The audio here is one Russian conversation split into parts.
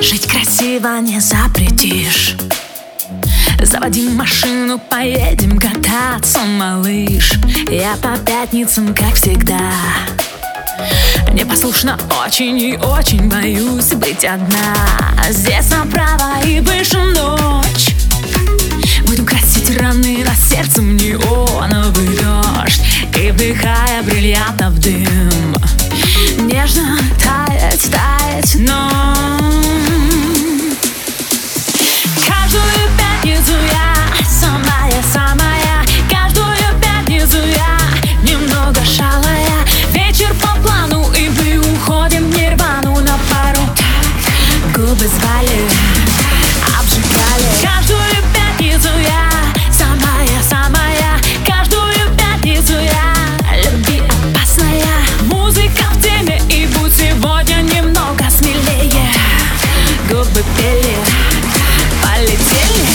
Жить красиво не запретишь. Заводи машину, поедем кататься, малыш. Я по пятницам, как всегда. Непослушна очень и очень боюсь быть одна. Здесь направо и выше ночь. Будем красить раны на сердце, неоновый дождь. И вдыхая бриллиантов дым, нежно таять, таять, но каждую пятницу я самая. Каждую пятницу я немного шалая. Вечер по плану, и мы уходим в нирвану на пару. Губы звали, обжигали. Каждую пятницу я самая. Каждую пятницу я любви опасная. Музыка в теме, и будь сегодня немного смелее. Губы пели, полетели.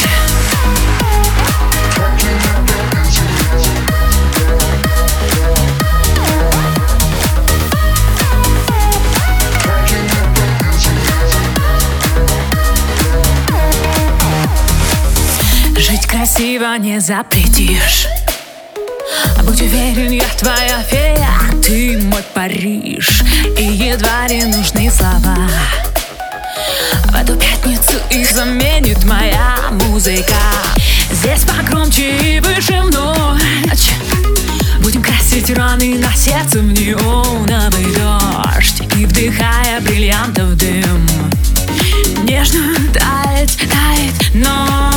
Жить красиво не запретишь. Будь уверен, я твоя фея, ты мой Париж. И едва ли нужны слова. В эту пятницу их заменит моя музыка. Здесь погромче и выше в ночь. Будем красить раны на сердце в неоновый дождь. И вдыхая бриллиантов дым, нежно тает, тает, но